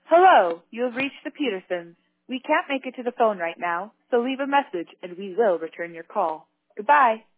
Hello, you have reached the Petersons. We can't make it to the phone right now, so leave a message and we will return your call. Goodbye.